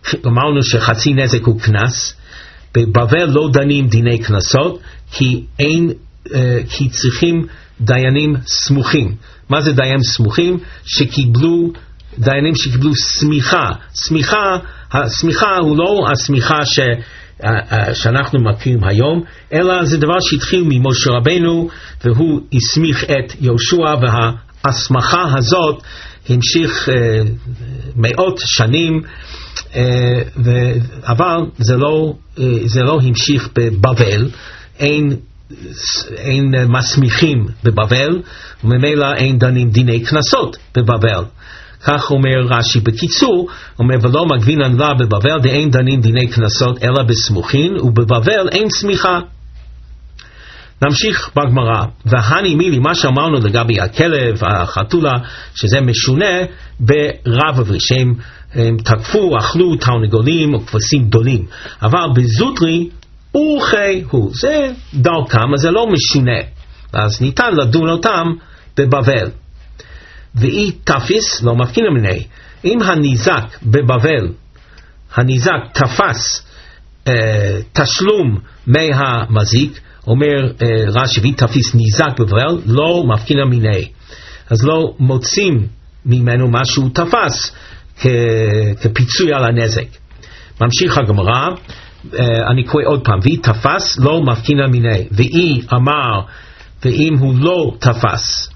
אמרנו שחצי נזק הוא קנס. בבבל לא דנים דיני קנסות, כי אין, כי צריכים דיינים סמוכים. מה זה דיינים סמוכים? שקיבלו, דיינים שקיבלו סמיכה. סמיכה, הסמיכה הוא לא הסמיכה ש, שאנחנו מכירים היום, אלא זה דבר שהתחיל ממשה רבנו, והוא הסמיך את יהושע, וההסמכה הזאת המשיך אה, מאות שנים, אה, ו, אבל זה לא, אה, זה לא המשיך בבבל. אין, אין מסמיכים בבבל, וממילא אין דנים דיני קנסות בבבל. כך אומר רש"י בקיצור, אומר ולא מגבינן לה בבבל דאין דנים דיני קנסות אלא בסמוכין, ובבבל אין סמיכה. נמשיך בגמרא. והני מילי, מה שאמרנו לגבי הכלב, החתולה, שזה משונה ברבברי, שהם תקפו, אכלו תרנגולים או כבשים גדולים. אבל בזוטרי, אוכי הוא, זה דרכם, אז זה לא משונה. אז ניתן לדון אותם בבבל. ואי תפיס, לא מפקין מיני. אם הניזק בבבל, הניזק תפס אה, תשלום מהמזיק, אומר אה, רש"י, ואי תפיס ניזק בבבל, לא מפקין מיני. אז לא מוצאים ממנו מה שהוא תפס כ, כפיצוי על הנזק. ממשיך הגמרא, אה, אני קורא עוד פעם, ואי תפס, לא מפקין מיני. ואי אמר, ואם הוא לא תפס,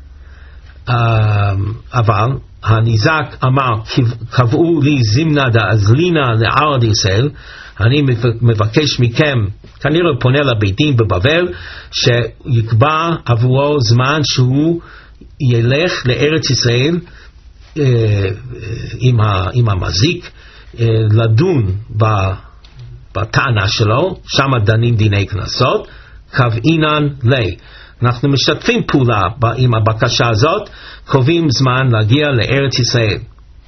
אבל הניזק אמר, קבעו לי זימנה דאזלינה לארד ישראל, אני מבקש מכם, כנראה פונה לבית דין בבבל, שיקבע עבורו זמן שהוא ילך לארץ ישראל עם, עם המזיק, לדון בטענה שלו, שם דנים דיני קנסות, קבעינן לי. אנחנו משתפים פעולה עם הבקשה הזאת, קובעים זמן להגיע לארץ ישראל.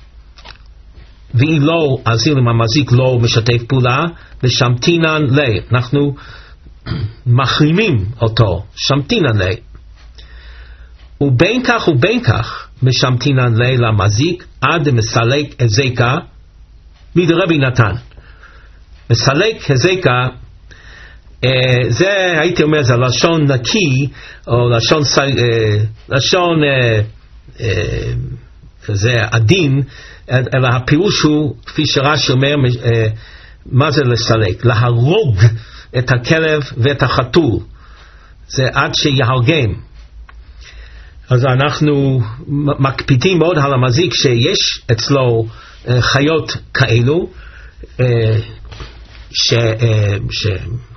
ואם לא, אז אם המזיק לא משתף פעולה, ושמתינן לי, אנחנו מחרימים אותו, שמתינן לי. ובין כך ובין כך, משמתינן לי למזיק, עד מסלק הזקה, מדרבי נתן. מסלק הזקה, Uh, זה הייתי אומר זה לשון נקי או לשון uh, לשון uh, uh, כזה עדין, אלא הפירוש הוא כפי שרש"י אומר uh, מה זה לסלק? להרוג את הכלב ואת החתול, זה עד שיהרגם. אז אנחנו מקפידים מאוד על המזיק שיש אצלו uh, חיות כאלו uh, ש... Uh, ש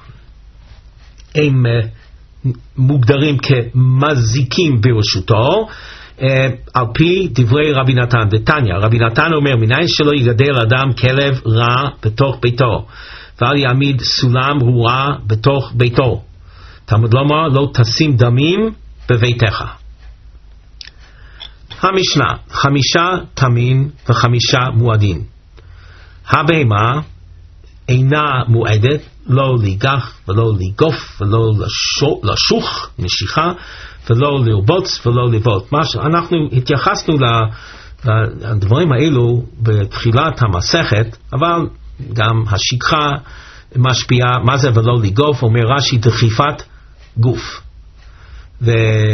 הם uh, מוגדרים כמזיקים ברשותו, uh, על פי דברי רבי נתן. דתניא, רבי נתן אומר, מניין שלא יגדל אדם כלב רע בתוך ביתו, ואל יעמיד סולם רוע בתוך ביתו. תלמוד לומר, לא תשים דמים בביתך. המשנה, חמישה תמים וחמישה מועדים. הבהמה אינה מועדת, לא ליגח ולא ליגוף ולא לשוך, נשיכה, ולא לרבוץ ולא לבעוט. אנחנו התייחסנו לדברים האלו בתחילת המסכת, אבל גם השכחה משפיעה. מה זה ולא ליגוף? אומר רש"י, דחיפת גוף. וכל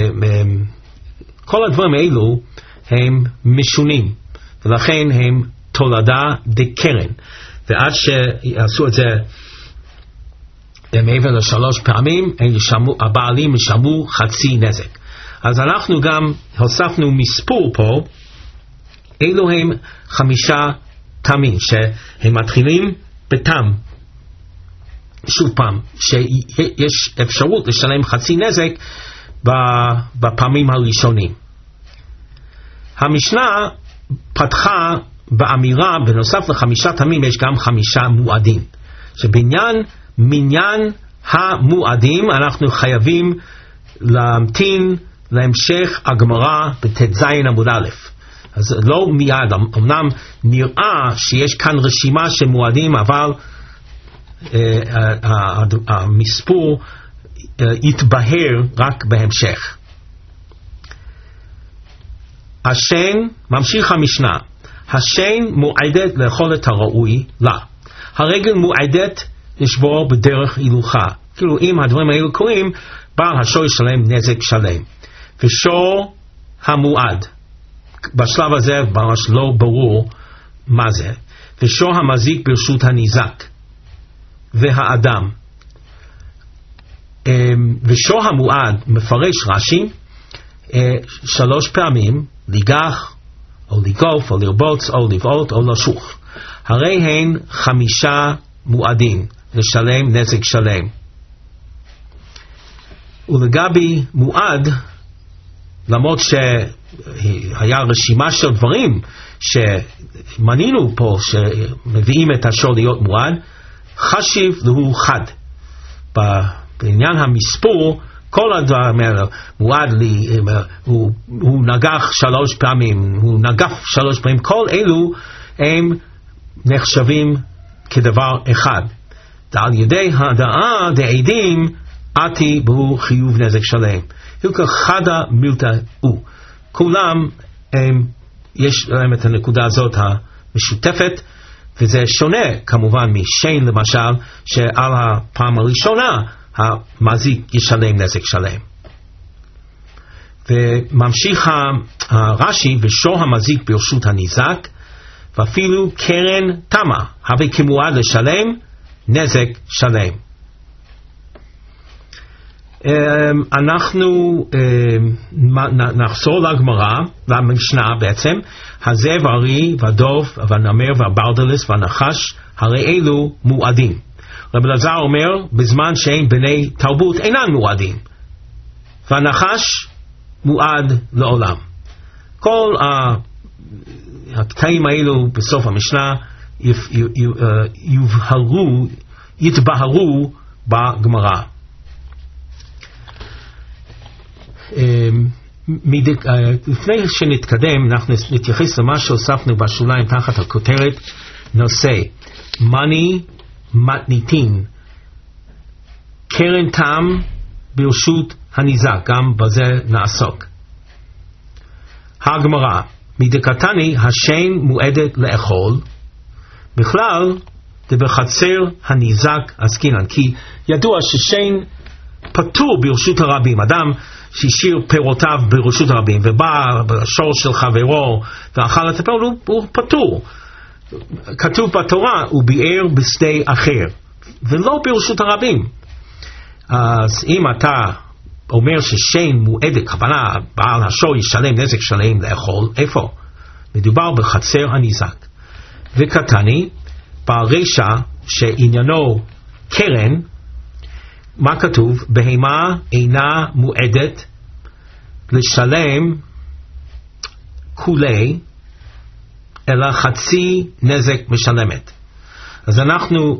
הדברים האלו הם משונים, ולכן הם תולדה דקרן. ועד שיעשו את זה מעבר לשלוש פעמים, הבעלים ישלמו חצי נזק. אז אנחנו גם הוספנו מספור פה, אלו הם חמישה תמים, שהם מתחילים בתם. שוב פעם, שיש אפשרות לשלם חצי נזק בפעמים הראשונים. המשנה פתחה באמירה, בנוסף לחמישה תמים יש גם חמישה מועדים, שבעניין מניין המועדים אנחנו חייבים להמתין להמשך הגמרא בט"ז עמוד א'. אז לא מיד, אמנם נראה שיש כאן רשימה של מועדים, אבל אה, המספור אה, יתבהר רק בהמשך. השן, ממשיך המשנה, השן מועדת לאכול את הראוי לה. הרגל מועדת לשבור בדרך הילוכה. כאילו אם הדברים האלו קורים, בעל השור ישלם נזק שלם. ושור המועד, בשלב הזה ממש לא ברור מה זה. ושור המזיק ברשות הניזק והאדם. ושור המועד מפרש רש"י שלוש פעמים, ליגח או לגוף או לרבוץ או לבעוט או לשוך, הרי הן חמישה מועדים לשלם נזק שלם. ולגבי מועד, למרות שהיה רשימה של דברים שמנינו פה שמביאים את השור להיות מועד, חשיב לו חד. בעניין המספור, כל הדברים האלה, מועד לי, הוא, הוא נגח שלוש פעמים, הוא נגף שלוש פעמים, כל אלו הם נחשבים כדבר אחד. על ידי הדעה דעדים, עתי בו חיוב נזק שלם. הוא כחדה מילתא הוא. כולם, הם, יש להם את הנקודה הזאת המשותפת, וזה שונה כמובן משן למשל, שעל הפעם הראשונה המזיק ישלם נזק שלם. וממשיך הרש"י, ושור המזיק ברשות הניזק, ואפילו קרן תמה, הווה כמועד לשלם נזק שלם. אנחנו נחזור לגמרא, למשנה בעצם, הזאב, הארי והדוב והנמר והברדלס והנחש, הרי אלו מועדים. רב אלעזר אומר, בזמן שאין בני תרבות אינם מועדים, והנחש מועד לעולם. כל הקטעים האלו בסוף המשנה יובהרו, יתבהרו בגמרא. לפני שנתקדם, אנחנו נתייחס למה שהוספנו בשוליים תחת הכותרת נושא מני מתניתין, קרן תם ברשות הניזק, גם בזה נעסוק. הגמרא, מדקתני השן מועדת לאכול, בכלל זה בחצר הניזק עסקינן, כי ידוע ששן פטור ברשות הרבים. אדם שהשאיר פירותיו ברשות הרבים ובא בשור של חברו ואכל את הפירות, הוא פטור. כתוב בתורה, הוא ביער בשדה אחר ולא ברשות הרבים. אז אם אתה אומר ששן מועדת, כוונה בעל השור ישלם נזק שלם לאכול, איפה? מדובר בחצר הניזק. וקטני ברשע שעניינו קרן, מה כתוב? בהמה אינה מועדת לשלם כולי, אלא חצי נזק משלמת. אז אנחנו,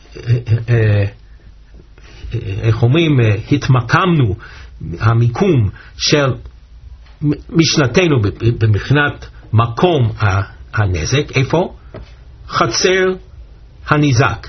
איך אומרים, התמקמנו המיקום של משנתנו במבחינת מקום הנזק. איפה? חצר הניזק.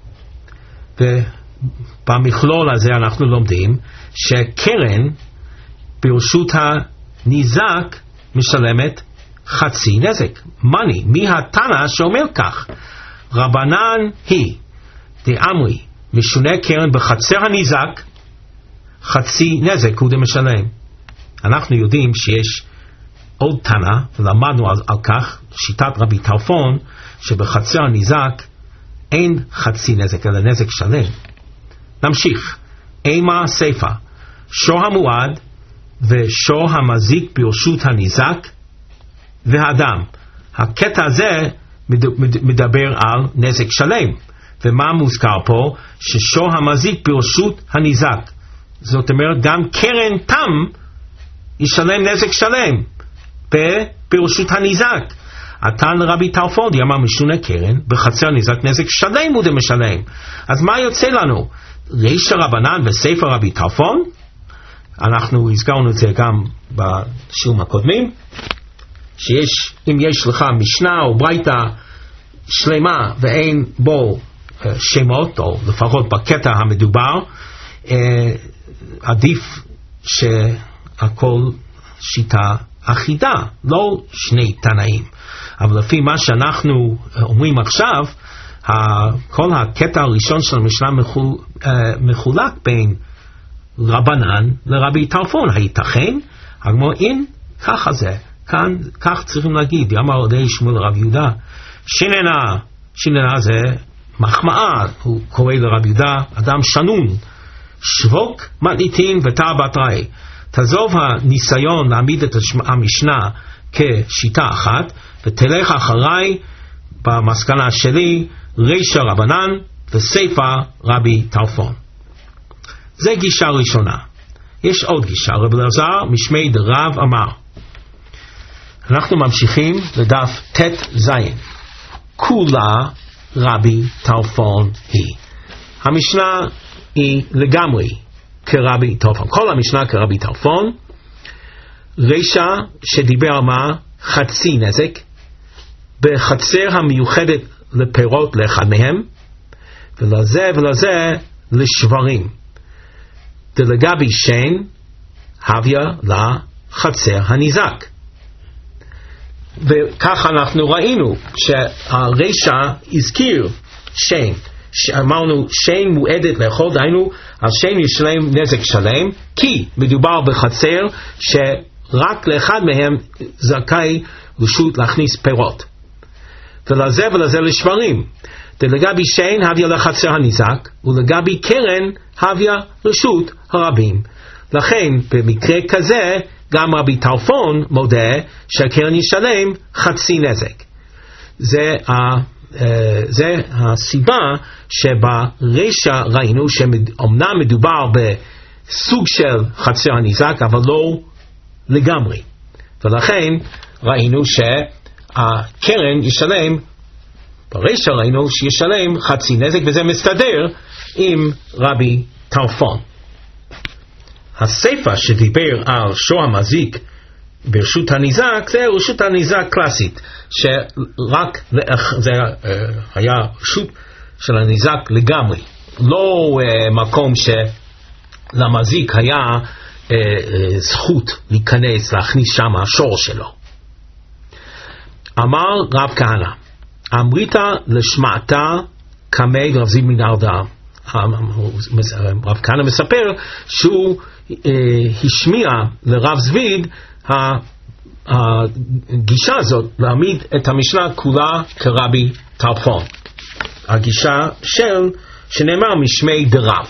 ובמכלול הזה אנחנו לומדים שקרן ברשות הניזק משלמת חצי נזק. מני, מי התנא שאומר כך? רבנן היא דאמרי משונה קרן בחצר הניזק, חצי נזק הוא דמשלם. אנחנו יודעים שיש עוד תנא, ולמדנו על, על כך, שיטת רבי טרפון, שבחצר הניזק אין חצי נזק, אלא נזק שלם. נמשיך. אימה סיפה, שור המועד ושור המזיק ברשות הניזק והאדם. הקטע הזה מדבר על נזק שלם. ומה מוזכר פה? ששור המזיק ברשות הניזק. זאת אומרת, גם קרן תם ישלם נזק שלם ברשות הניזק. התן רבי טרפון אמר משונה קרן, בחצר הניזק נזק שלם הוא דמשלם. אז מה יוצא לנו? רישא רבנן וספר רבי טרפון, אנחנו הזכרנו את זה גם בשיעורים הקודמים, שיש, אם יש לך משנה או ברייתא שלמה ואין בו שמות, או לפחות בקטע המדובר, עדיף שהכל שיטה אחידה, לא שני תנאים. אבל לפי מה שאנחנו אומרים עכשיו, כל הקטע הראשון של המשנה מחולק בין רבנן לרבי טרפון. הייתכן? הגמרא אין, ככה זה. כאן, כך צריכים להגיד, אמר עדי שמואל רב יהודה, שיננה, שיננה זה מחמאה, הוא קורא לרב יהודה, אדם שנון, שבוק מתניתין ותא בתראי. תעזוב הניסיון להעמיד את המשנה כשיטה אחת, ותלך אחריי במסקנה שלי, רישא רבנן וסייפא רבי טרפון. זה גישה ראשונה. יש עוד גישה, רב אלעזר משמי דרב אמר. אנחנו ממשיכים לדף תת זין. כולה רבי טרפון היא. המשנה היא לגמרי כרבי טרפון. כל המשנה כרבי טרפון. רישא שדיבר מה? חצי נזק. בחצר המיוחדת לפירות לאחד מהם. ולזה ולזה לשברים. דלגבי שן הביא לחצר הניזק. וכך אנחנו ראינו שהרישא הזכיר שן, אמרנו שן מועדת לאכול, דהיינו על שן ישלם נזק שלם, כי מדובר בחצר שרק לאחד מהם זכאי רשות להכניס פירות, ולזה ולזה לשברים. ולגבי שן הביא לחצר הניזק, ולגבי קרן הביא רשות הרבים. לכן במקרה כזה גם רבי טרפון מודה שהקרן ישלם חצי נזק. זה, ה, זה הסיבה שברישא ראינו שאומנם מדובר בסוג של חצר הניזק, אבל לא לגמרי. ולכן ראינו שהקרן ישלם, ברישא ראינו שישלם חצי נזק, וזה מסתדר עם רבי טרפון. הסייפא שדיבר על שור המזיק ברשות הניזק, זה רשות הניזק קלאסית, שרק זה היה רשות של הניזק לגמרי, לא מקום שלמזיק היה זכות להיכנס, להכניס שם השור שלו. אמר רב כהנא, אמרית לשמעתה קמי רב זיו מנהרדעא. רב כהנא מספר שהוא השמיע לרב זביד הגישה הזאת להעמיד את המשנה כולה כרבי טרפון, הגישה של שנאמר משמי דרב.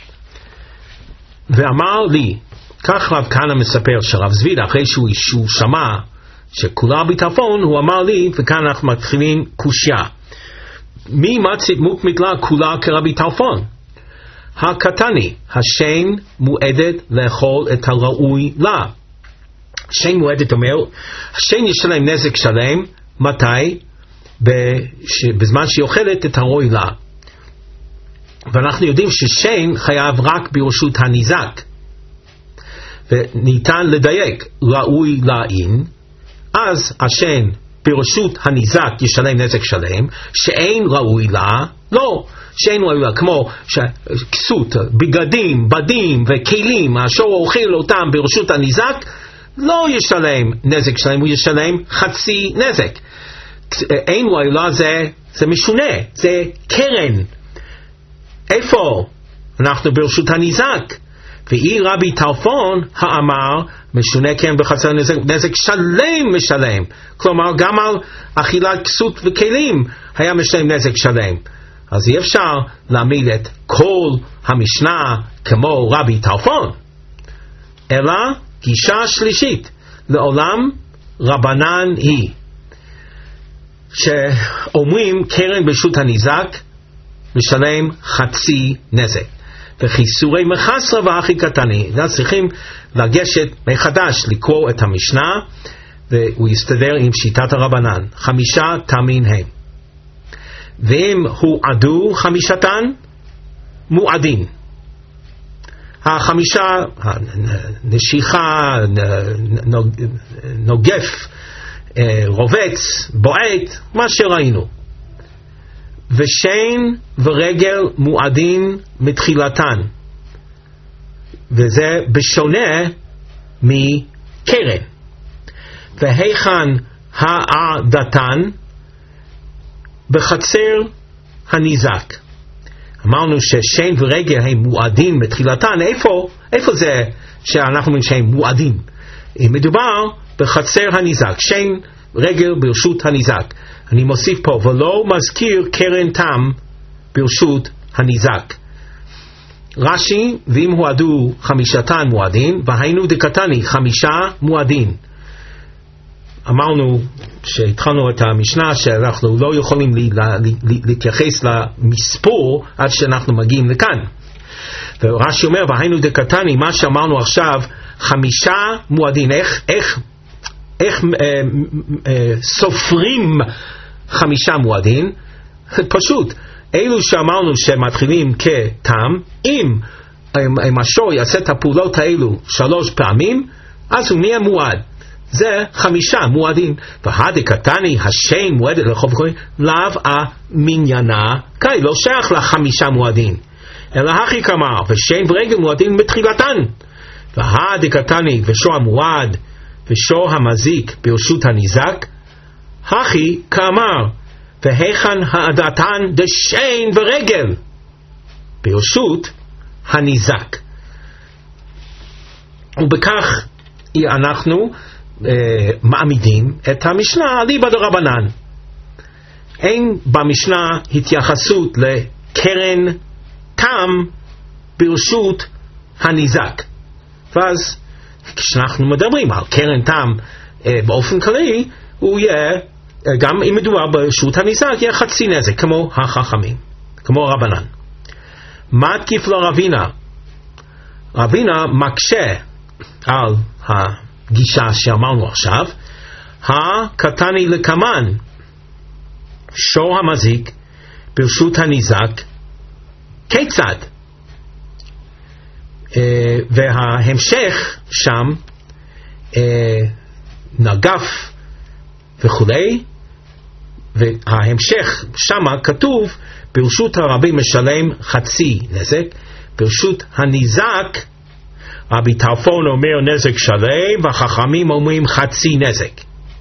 ואמר לי, כך רב כהנא מספר שרב זביד אחרי שהוא, שהוא שמע שכולה רבי טרפון, הוא אמר לי, וכאן אנחנו מתחילים קושיה, מי מצית מוק מתלה כולה כרבי טרפון? הקטני, השן מועדת לאכול את הראוי לה. שן מועדת אומר, השן ישלם נזק שלם, מתי? בזמן שהיא אוכלת את הראוי לה. ואנחנו יודעים ששן חייב רק ברשות הניזק. וניתן לדייק, ראוי לעין, אז השן ברשות הניזק ישלם נזק שלם, שאין ראוי לה, לא, שאין ראוי לה, כמו כסות, בגדים, בדים וכלים, השור אוכל אותם ברשות הניזק, לא ישלם נזק שלם, הוא ישלם חצי נזק. אין ראוי לה, זה, זה משונה, זה קרן. איפה? אנחנו ברשות הניזק. ואי רבי טרפון האמר משונה קרן בחצר נזק, נזק שלם משלם, כלומר גם על אכילת כסות וכלים היה משלם נזק שלם. אז אי אפשר להעמיד את כל המשנה כמו רבי טרפון, אלא גישה שלישית, לעולם רבנן היא, שאומרים קרן ברשות הניזק משלם חצי נזק, וחיסורי מחסרה והכי קטני. צריכים לגשת מחדש לקרוא את המשנה, והוא יסתדר עם שיטת הרבנן. חמישה תמין הם, ואם הוא עדו חמישתן מועדין. החמישה, נשיכה, נוגף, רובץ, בועט, מה שראינו. ושן ורגל מועדין מתחילתן, וזה בשונה מקרן. והיכן העדתן? בחצר הניזק. אמרנו ששן ורגל הם מועדים בתחילתן. איפה, איפה זה שאנחנו אומרים שהם מועדים? מדובר בחצר הניזק, שן רגל ברשות הניזק. אני מוסיף פה, ולא מזכיר קרן תם ברשות הניזק. רש"י, ואם הועדו חמישתן מועדין, והיינו דקתני, חמישה מועדין. אמרנו שהתחלנו את המשנה שאנחנו לא יכולים להתייחס למספור עד שאנחנו מגיעים לכאן. ורש"י אומר, והיינו דקתני, מה שאמרנו עכשיו, חמישה מועדין. איך, איך, איך אה, אה, סופרים חמישה מועדין? פשוט, אלו שאמרנו שמתחילים כתם, אם, אם השור יעשה את הפעולות האלו שלוש פעמים, אז הוא נהיה מועד. זה חמישה מועדים. והדקתני, השן מועדת לחוב כהן, לאו המניינה, כי לא שייך לחמישה מועדים. אלא הכי כמר, ושן ורגל מועדים בתחילתן. והדקתני, ושור המועד, ושור המזיק ברשות הניזק, הכי כמר, והיכן העדתן דשן ורגל ברשות הניזק. ובכך אנחנו Uh, מעמידים את המשנה אליבא דרבנן. אין במשנה התייחסות לקרן תם ברשות הניזק. ואז כשאנחנו מדברים על קרן תם uh, באופן כללי, הוא יהיה, uh, גם אם מדובר ברשות הניזק, יהיה חצי נזק, כמו החכמים, כמו רבנן. מה תקיף לרבינה? רבינה מקשה על ה... גישה שאמרנו עכשיו, הקטני לקמן, שור המזיק ברשות הניזק, כיצד? אה, וההמשך שם, אה, נגף וכולי, וההמשך שם כתוב, ברשות הרבי משלם חצי נזק, ברשות הניזק, רבי טרפון אומר נזק שלם, והחכמים אומרים חצי נזק.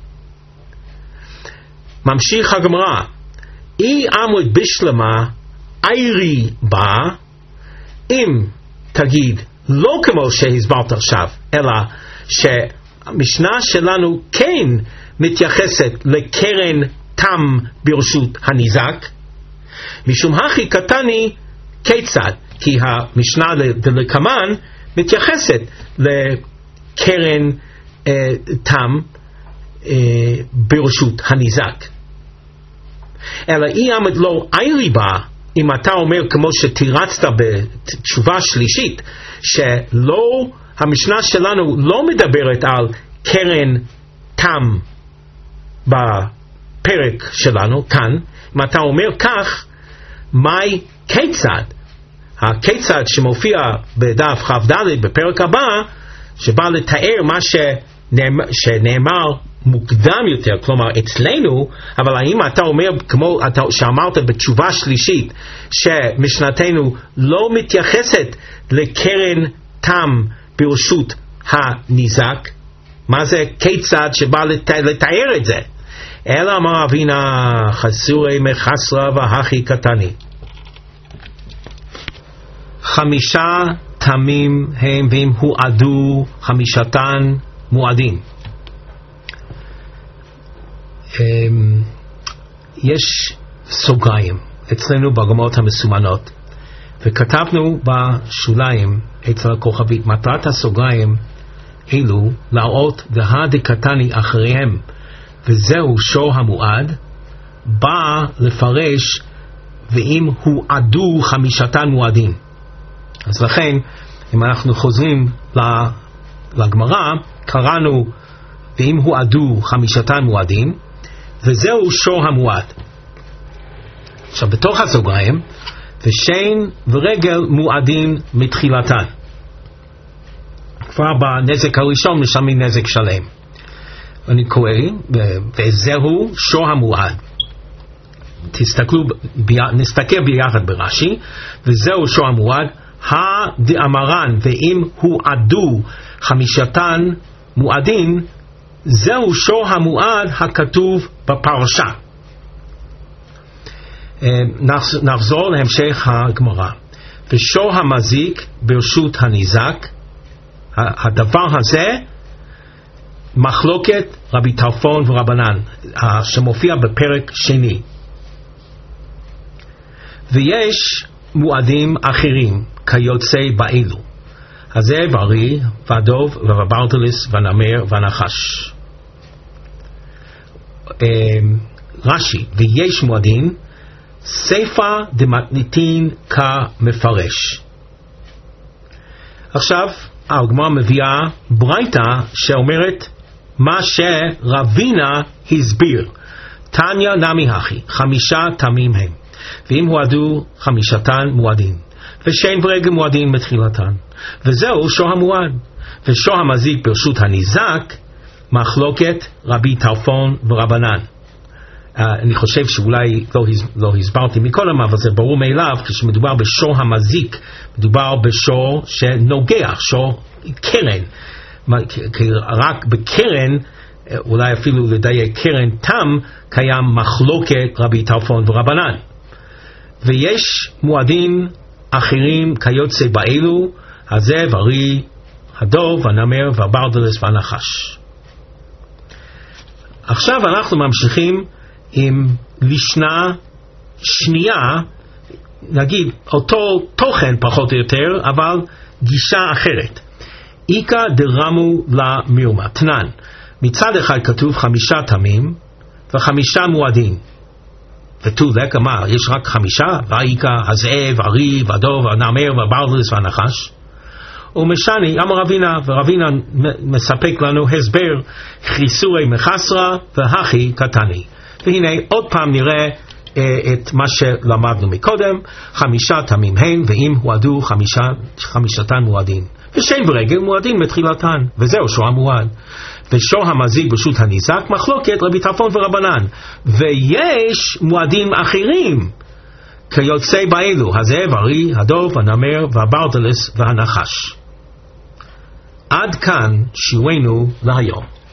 ממשיך הגמרא, אי עמוד בשלמה איירי בה, אם תגיד לא כמו שהסברת עכשיו, אלא שהמשנה שלנו כן מתייחסת לקרן תם ברשות הניזק, משום הכי קטני כיצד, כי המשנה דלקמן מתייחסת לקרן אה, תם אה, ברשות הניזק. אלא אי עמד לא איירי בה, אם אתה אומר כמו שתירצת בתשובה שלישית, שלא, המשנה שלנו לא מדברת על קרן תם בפרק שלנו, כאן, אם אתה אומר כך, מהי כיצד? הכיצד שמופיע בדף כ"ד בפרק הבא, שבא לתאר מה שנאמר, שנאמר מוקדם יותר, כלומר אצלנו, אבל האם אתה אומר, כמו שאמרת בתשובה שלישית, שמשנתנו לא מתייחסת לקרן תם ברשות הניזק, מה זה כיצד שבא לתאר, לתאר את זה? אלא אמר אבינה חסורי מחסרה והכי קטני. חמישה תמים הם והם הועדו חמישתן מועדים. יש סוגריים אצלנו בגמרות המסומנות, וכתבנו בשוליים אצל הכוכבית, מטרת הסוגריים אלו להראות והדקתני אחריהם, וזהו שור המועד, בא לפרש ואם הועדו חמישתן מועדים. אז לכן, אם אנחנו חוזרים לגמרא, קראנו ואם הועדו חמישתן מועדים, וזהו שור המועד. עכשיו בתוך הסוגריים, ושן ורגל מועדים מתחילתן. כבר בנזק הראשון משלמים נזק שלם. אני קורא, וזהו שור המועד. תסתכלו, נסתכל ביחד ברש"י, וזהו שור המועד, הדאמרן ואם הועדו חמישתן מועדים, זהו שור המועד הכתוב בפרשה. נחזור להמשך הגמרא. ושור המזיק ברשות הניזק, הדבר הזה מחלוקת רבי טרפון ורבנן, שמופיע בפרק שני. ויש מועדים אחרים כיוצא באלו, הזאב, הארי, והדוב, והברטלס, והנמר, והנחש. רש"י, ויש מועדים סיפא דמתניתין כמפרש. עכשיו הגמרא מביאה ברייתא שאומרת מה שרבינה הסביר. תניא נמי הכי, חמישה תמים הם, ואם הועדו חמישתן מועדין, ושאין ברגע מועדין מתחילתן, וזהו שור המועד. ושור המזיק ברשות הניזק מחלוקת רבי טרפון ורבנן. Uh, אני חושב שאולי לא, לא הסברתי מקודם, אבל זה ברור מאליו. כשמדובר בשור המזיק, מדובר בשור שנוגע, שור קרן. רק בקרן, אולי אפילו לדייק קרן תם, קיים מחלוקת רבי טרפון ורבנן. ויש מועדים אחרים כיוצא באלו, הזאב, הארי, הדוב, הנמר, והברדלס והנחש. עכשיו אנחנו ממשיכים עם משנה שנייה, נגיד אותו תוכן פחות או יותר, אבל גישה אחרת. איקא דרמו למרמה, תנן. מצד אחד כתוב חמישה תמים וחמישה מועדים. ותולק אמר, יש רק חמישה, ואיקא, הזאב, הארי, והדוב, הנמר, והברדלס והנחש. ומשני, אמר רבינה, ורבינה מספק לנו הסבר, חיסורי מחסרה והכי קטני. והנה עוד פעם נראה אה, את מה שלמדנו מקודם. חמישה תמים הן, ואם הועדו חמישה, חמישתן מועדין, ושאין ברגע מועדין מתחילתן, וזהו שור המועד. ושור המזיק ברשות הניזק מחלוקת רבי טרפון ורבנן. ויש מועדים אחרים כיוצא באלו, הזאב, הארי, הדוב, הנמר, והברדלס והנחש. עד כאן שיעורנו להיום.